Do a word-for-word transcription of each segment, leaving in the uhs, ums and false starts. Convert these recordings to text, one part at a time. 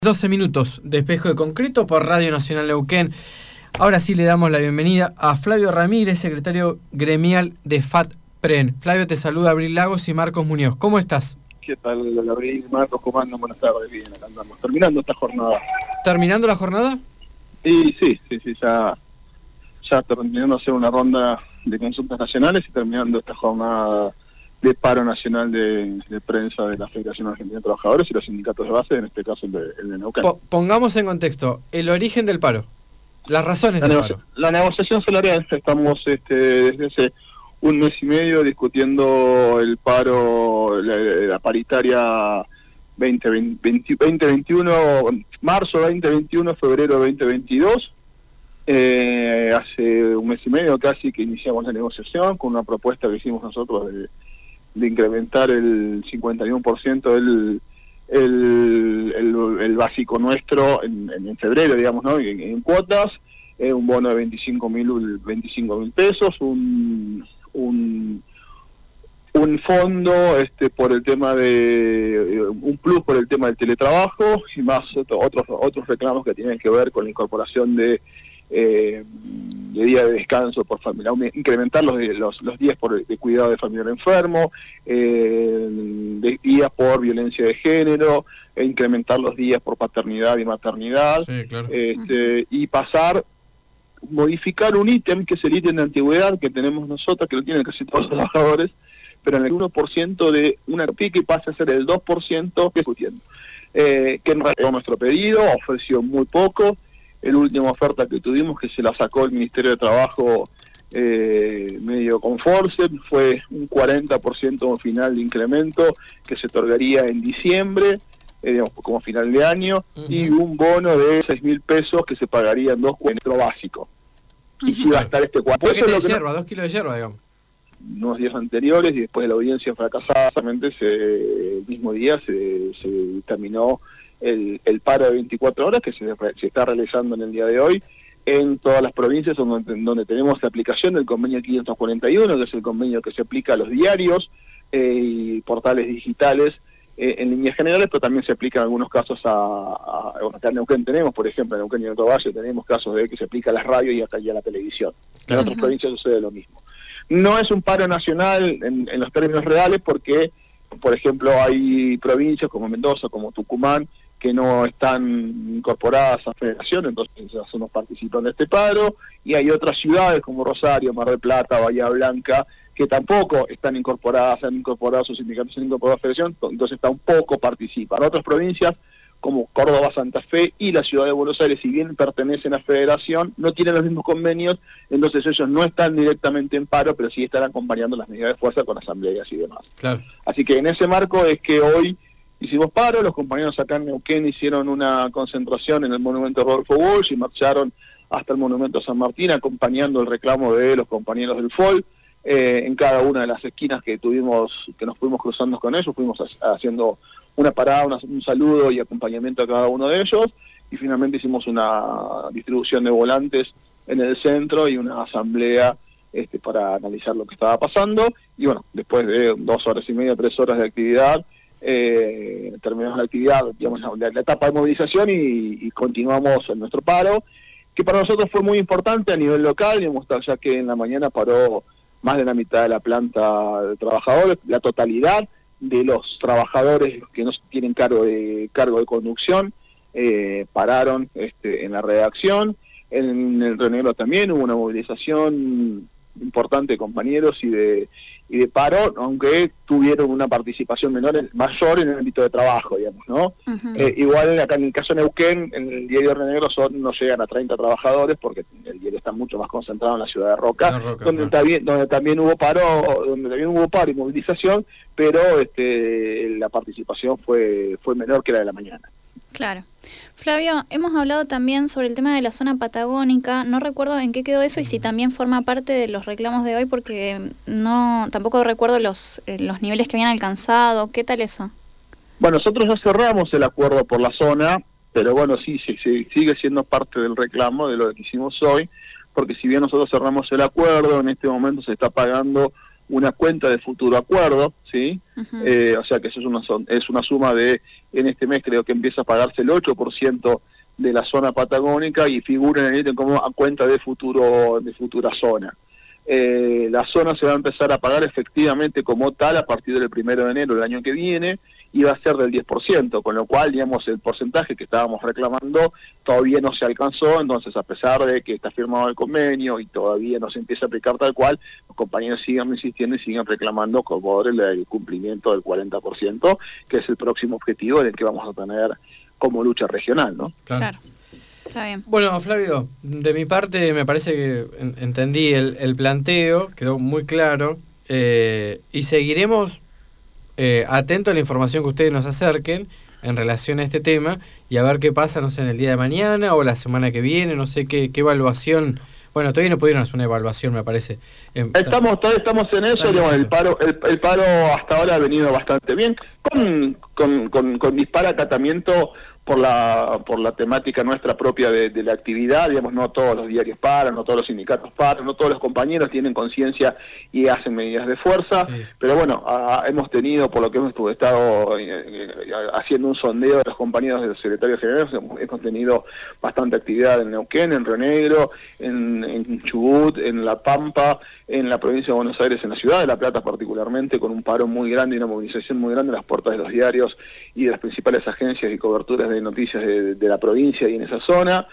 doce minutos de Espejo de Concreto por Radio Nacional Neuquén. Ahora sí le damos la bienvenida a Flavio Ramírez, secretario gremial de FATPREN. Flavio, te saluda Abril Lagos y Marcos Muñoz. ¿Cómo estás? ¿Qué tal, Abril? Marcos, ¿cómo andan? Buenas tardes. Bien, acá andamos. Terminando esta jornada. ¿Terminando la jornada? Y sí, sí, sí, ya, ya terminando de hacer una ronda de consultas nacionales y terminando esta jornada de paro nacional de, de prensa de la Federación Argentina de Trabajadores y los sindicatos de base, en este caso el de, el de Neuquén. Po pongamos en contexto el origen del paro, las razones la del negoci paro. La negociación salarial, estamos este, desde hace un mes y medio discutiendo el paro, la, la paritaria veinte veintiuno, marzo veinte veintiuno, febrero veinte veintidós. Eh, hace un mes y medio casi que iniciamos la negociación con una propuesta que hicimos nosotros de, de incrementar el cincuenta y uno por ciento el, el, el, el básico nuestro en, en febrero, digamos, ¿no? en, en cuotas, eh, un bono de veinticinco mil pesos, un, un, un fondo este por el tema de, un plus por el tema del teletrabajo y más otros, otros reclamos que tienen que ver con la incorporación de Eh, de día de descanso por familia, incrementar los, los, los días por, de cuidado de familiar enfermo, eh, de días por violencia de género, e incrementar los días por paternidad y maternidad, sí, claro. este, y pasar, modificar un ítem que es el ítem de antigüedad que tenemos nosotros, que lo tienen casi todos los trabajadores, pero en el uno por ciento de una pique pasa a ser el dos por ciento discutiendo. Eh, que en realidad nuestro pedido ofreció muy poco. La última oferta que tuvimos, que se la sacó el Ministerio de Trabajo eh, medio con force, fue un cuarenta por ciento final de incremento que se otorgaría en diciembre, eh, digamos, como final de año, uh-huh. y un bono de seis mil pesos que se pagaría en dos cuatro básico. Uh-huh. Y si va a estar este cuatro. ¿Qué de yerba? No, dos kilos de yerba, digamos. Unos días anteriores y después de la audiencia fracasada, solamente se, el mismo día se, se terminó El, el paro de veinticuatro horas que se, se está realizando en el día de hoy en todas las provincias donde, donde tenemos la aplicación del convenio quinientos cuarenta y uno, que es el convenio que se aplica a los diarios eh, y portales digitales eh, en líneas generales, pero también se aplica en algunos casos a, a bueno, acá en Neuquén tenemos, por ejemplo, en Neuquén y en Alto Valle tenemos casos de que se aplica a las radios y acá ya a la televisión. En otras uh-huh. provincias sucede lo mismo. No es un paro nacional en, en los términos reales porque, por ejemplo, hay provincias como Mendoza, como Tucumán, que no están incorporadas a federación, entonces ellos no participan de este paro, y hay otras ciudades como Rosario, Mar del Plata, Bahía Blanca, que tampoco están incorporadas, han incorporado sus sindicatos, han incorporado a federación, entonces tampoco participan. Otras provincias como Córdoba, Santa Fe y la ciudad de Buenos Aires, si bien pertenecen a federación, no tienen los mismos convenios, entonces ellos no están directamente en paro, pero sí están acompañando las medidas de fuerza con asambleas y demás. Claro. Así que en ese marco es que hoy hicimos paro, los compañeros acá en Neuquén hicieron una concentración en el monumento Rodolfo Walsh y marcharon hasta el monumento San Martín acompañando el reclamo de los compañeros del F O L. Eh, en cada una de las esquinas que tuvimos, que nos fuimos cruzando con ellos, fuimos haciendo una parada, una, un saludo y acompañamiento a cada uno de ellos, y finalmente hicimos una distribución de volantes en el centro y una asamblea este, para analizar lo que estaba pasando, y bueno, después de dos horas y media, tres horas de actividad, Eh, terminamos la actividad, digamos, la, la etapa de movilización y, y continuamos en nuestro paro, que para nosotros fue muy importante a nivel local, digamos, ya que en la mañana paró más de la mitad de la planta de trabajadores, la totalidad de los trabajadores que no tienen cargo de cargo de conducción eh, pararon este, en la redacción. En el Río Negro también hubo una movilización importante de compañeros y de y de paro, aunque tuvieron una participación menor, mayor en el ámbito de trabajo, digamos, ¿no? Uh-huh. Eh, igual acá en el caso de Neuquén, en el diario Río Negro son, no llegan a treinta trabajadores, porque el diario está mucho más concentrado en la ciudad de Roca, Roca donde, claro. también, donde también hubo paro, donde también hubo paro y movilización, pero este, la participación fue, fue menor que la de la mañana. Claro. Flavio, hemos hablado también sobre el tema de la zona patagónica, no recuerdo en qué quedó eso y si también forma parte de los reclamos de hoy, porque no tampoco recuerdo los, eh, los niveles que habían alcanzado. ¿Qué tal eso? Bueno, nosotros ya cerramos el acuerdo por la zona, pero bueno, sí, sí, sí sigue siendo parte del reclamo de lo que hicimos hoy, porque si bien nosotros cerramos el acuerdo, en este momento se está pagando una cuenta de futuro acuerdo, ¿sí? Uh-huh. Eh, o sea que eso es una, es una suma de, en este mes creo que empieza a pagarse el ocho por ciento de la zona patagónica y figura en el ítem como a cuenta de futuro de futura zona. Eh, la zona se va a empezar a pagar efectivamente como tal a partir del primero de enero del año que viene y va a ser del diez por ciento, con lo cual, digamos, el porcentaje que estábamos reclamando todavía no se alcanzó. Entonces, a pesar de que está firmado el convenio y todavía no se empieza a aplicar tal cual, los compañeros siguen insistiendo y siguen reclamando por el, el cumplimiento del cuarenta por ciento, que es el próximo objetivo en el que vamos a tener como lucha regional, ¿no? Claro. claro. Está bien. Bueno, Flavio, de mi parte me parece que en, entendí el, el planteo, quedó muy claro, eh, y seguiremos eh, atentos a la información que ustedes nos acerquen en relación a este tema y a ver qué pasa, no sé, en el día de mañana o la semana que viene, no sé qué, qué evaluación. Bueno, todavía no pudieron hacer una evaluación, me parece. Eh, estamos todavía estamos en eso, digamos, el paro el, el paro hasta ahora ha venido bastante bien, con, con, con, con dispar acatamiento por la por la temática nuestra propia de, de la actividad, digamos, no todos los diarios paran, no todos los sindicatos paran, no todos los compañeros tienen conciencia y hacen medidas de fuerza, sí. Pero bueno, a, hemos tenido, por lo que hemos estado eh, eh, haciendo un sondeo de los compañeros del secretario general, hemos, hemos tenido bastante actividad en Neuquén, en Río Negro, en, en Chubut, en La Pampa, en la provincia de Buenos Aires, en la ciudad de La Plata particularmente, con un paro muy grande y una movilización muy grande en las puertas de los diarios y de las principales agencias y coberturas de noticias de, de la provincia y en esa zona,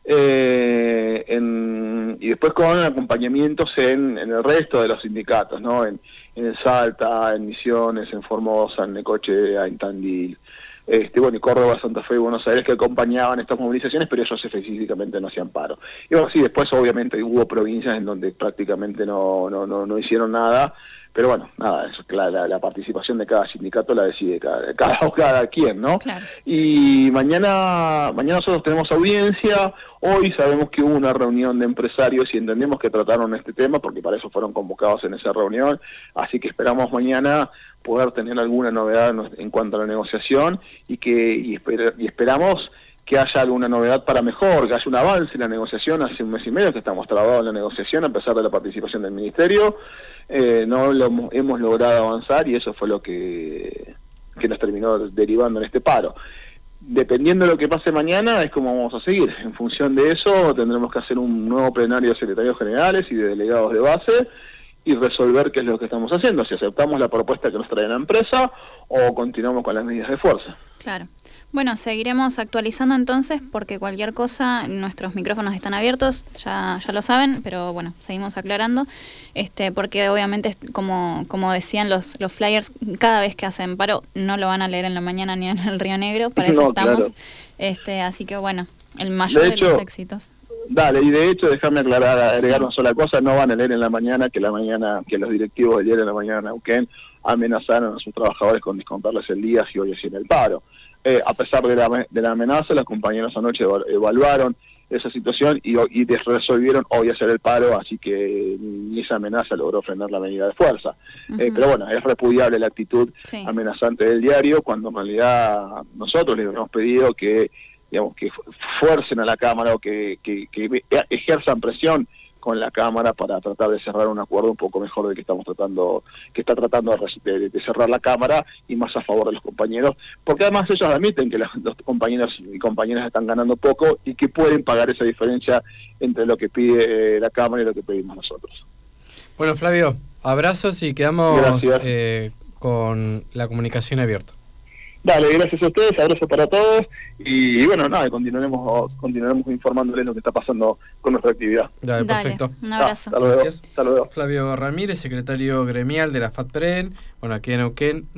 eh, en, y después con acompañamientos en, en el resto de los sindicatos, ¿no? En, en Salta, en Misiones, en Formosa, en Necochea, en Tandil, este, bueno, y Córdoba, Santa Fe y Buenos Aires, que acompañaban estas movilizaciones, pero ellos específicamente no hacían paro. Y bueno, sí, después obviamente hubo provincias en donde prácticamente no, no, no, no hicieron nada, pero bueno, nada, eso, la, la, la participación de cada sindicato la decide cada, cada, cada quien, ¿no? Claro. Y mañana, mañana nosotros tenemos audiencia, hoy sabemos que hubo una reunión de empresarios y entendemos que trataron este tema, porque para eso fueron convocados en esa reunión, así que esperamos mañana poder tener alguna novedad en cuanto a la negociación y que y, esper, y esperamos que haya alguna novedad para mejor, que haya un avance en la negociación. Hace un mes y medio que estamos trabados en la negociación a pesar de la participación del Ministerio, eh, no lo hemos logrado avanzar y eso fue lo que, que nos terminó derivando en este paro. Dependiendo de lo que pase mañana es como vamos a seguir. En función de eso tendremos que hacer un nuevo plenario de secretarios generales y de delegados de base y resolver qué es lo que estamos haciendo, si aceptamos la propuesta que nos trae la empresa o continuamos con las medidas de fuerza. Claro. Bueno, seguiremos actualizando entonces porque cualquier cosa, nuestros micrófonos están abiertos, ya ya lo saben, pero bueno, seguimos aclarando, este porque obviamente, como como decían los los flyers, cada vez que hacen paro no lo van a leer en la mañana ni en el Río Negro, para eso no, estamos, claro. este así que bueno, el mayor de, hecho, de los éxitos. Dale, y de hecho, déjame aclarar, agregar sí. una sola cosa, no van a leer en la mañana que la mañana que los directivos del diario de la mañana Neuquén amenazaron a sus trabajadores con descontarles el día si hoy hacían el paro. Eh, a pesar de la, de la amenaza, los compañeros anoche evaluaron esa situación y, y resolvieron hoy hacer el paro, así que ni esa amenaza logró frenar la medida de fuerza. Uh-huh. eh, pero bueno, es repudiable la actitud sí. amenazante del diario, cuando en realidad nosotros les hemos pedido que digamos que fuercen a la Cámara o que, que, que ejerzan presión con la Cámara para tratar de cerrar un acuerdo un poco mejor del que estamos tratando, que está tratando de, de cerrar la Cámara y más a favor de los compañeros, porque además ellos admiten que los, los compañeros y compañeras están ganando poco y que pueden pagar esa diferencia entre lo que pide la Cámara y lo que pedimos nosotros. Bueno, Flavio, abrazos y quedamos eh, con la comunicación abierta. Dale, gracias a ustedes, abrazo para todos y, y bueno, nada, continuaremos continuaremos informándoles lo que está pasando con nuestra actividad. Dale, Dale perfecto. Un abrazo. Ah, hasta luego. Hasta luego. Flavio Ramírez, secretario gremial de la FATPREN, bueno, aquí en Neuquén,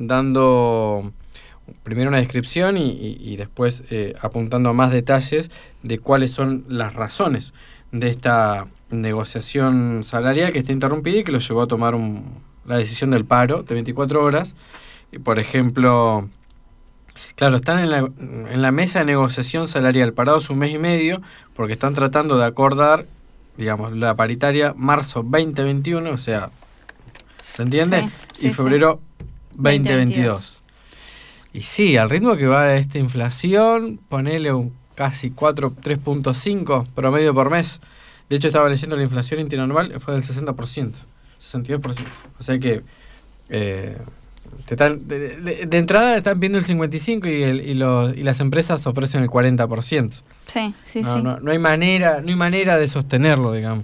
dando primero una descripción y, y, y después eh, apuntando a más detalles de cuáles son las razones de esta negociación salarial que está interrumpida y que lo llevó a tomar un, la decisión del paro de veinticuatro horas. Y, por ejemplo... Claro, están en la, en la mesa de negociación salarial parados un mes y medio porque están tratando de acordar, digamos, la paritaria marzo veinte veintiuno, o sea, ¿se entiende? Sí, sí, y febrero sí. veinte veintidós. Y sí, al ritmo que va esta inflación, ponele un casi cuatro, tres punto cinco promedio por mes. De hecho, estaba leyendo la inflación interanual, fue del sesenta por ciento. sesenta y dos por ciento. O sea que eh, te están, de, de, de entrada están viendo el cincuenta y cinco por ciento y, el, y, los, y las empresas ofrecen el cuarenta por ciento. Sí, sí, no, sí. No, no hay manera, no hay manera de sostenerlo, digamos.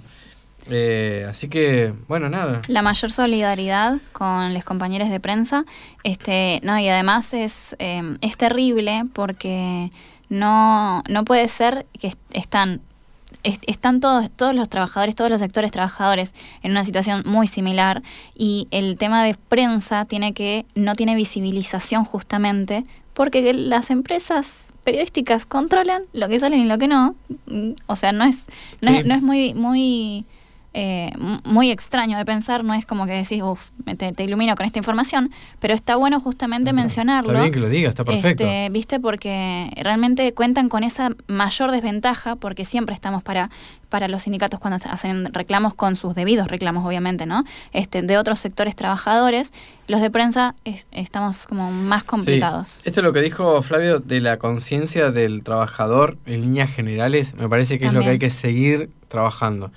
Eh, así que, bueno, nada. La mayor solidaridad con los compañeros de prensa, este, no, y además es, eh, es terrible porque no, no puede ser que est- están, est- están todos, todos los trabajadores, todos los sectores trabajadores en una situación muy similar, y el tema de prensa tiene que, no tiene visibilización justamente porque las empresas periodísticas controlan lo que sale y lo que no. O sea, no es, no Sí. es, no es muy, muy Eh, muy extraño de pensar, no es como que decís, uff, te, te ilumino con esta información, pero está bueno justamente No, mencionarlo. Está bien que lo diga, está perfecto. Este, ¿viste? Porque realmente cuentan con esa mayor desventaja, porque siempre estamos para, para los sindicatos cuando hacen reclamos, con sus debidos reclamos, obviamente, ¿no? Este, de otros sectores trabajadores, los de prensa es, estamos como más complicados. Sí. Esto es lo que dijo Flavio de la conciencia del trabajador en líneas generales, me parece que También. es lo que hay que seguir trabajando,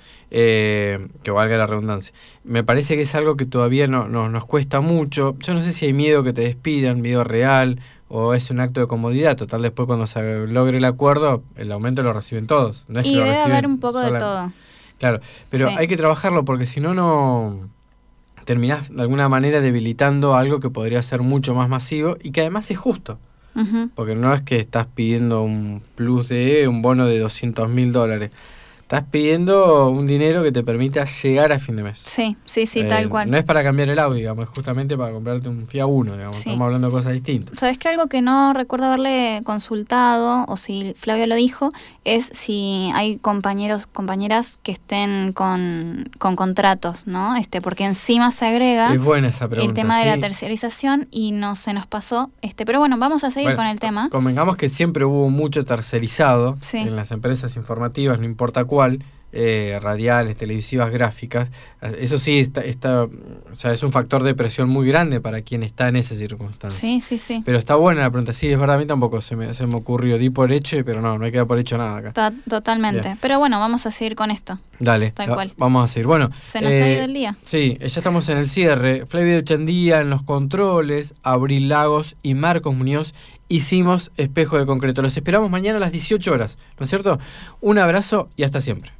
eh, que valga la redundancia. Me parece que es algo que todavía no, no, nos cuesta mucho. Yo no sé si hay miedo que te despidan, miedo real, o es un acto de comodidad. Total, después cuando se logre el acuerdo, el aumento lo reciben todos. No es Y que lo debe reciben haber un poco sola- de todo. Claro, pero Sí. hay que trabajarlo porque si no, no terminás de alguna manera debilitando algo que podría ser mucho más masivo y que además es justo. Ujú. Porque no es que estás pidiendo un plus de un bono de doscientos mil dólares. Estás pidiendo un dinero que te permita llegar a fin de mes. Sí, sí, sí, Eh, tal cual. No es para cambiar el audio, digamos, es justamente para comprarte un Fiat Uno, digamos. Sí. Estamos hablando de cosas distintas. ¿Sabes qué? Algo que no recuerdo haberle consultado, o si Flavio lo dijo, es si hay compañeros, compañeras que estén con, con contratos, ¿no? Este, porque encima se agrega Es buena esa pregunta. el tema de la sí. terciarización y no se nos pasó. Este, pero bueno, vamos a seguir Bueno, con el tema. Convengamos que siempre hubo mucho tercerizado Sí. en las empresas informativas, no importa cuál, eh, radiales, televisivas, gráficas. Eso sí, está, está, o sea, es un factor de presión muy grande para quien está en esa circunstancia. Sí, sí, sí. Pero está buena la pregunta. Sí, es verdad, a mí tampoco se me, se me ocurrió. Di por hecho, pero no, no hay que dar por hecho nada acá. Ta- Totalmente. Bien. Pero bueno, vamos a seguir con esto. Dale, Tal va- cual. vamos a seguir. Bueno, Se nos eh, ha ido el día. Sí, ya estamos en el cierre. Flavio de Chandía en los controles, Abril Lagos y Marcos Muñoz hicimos Espejo de Concreto. Los esperamos mañana a las dieciocho horas, ¿no es cierto? Un abrazo y hasta siempre.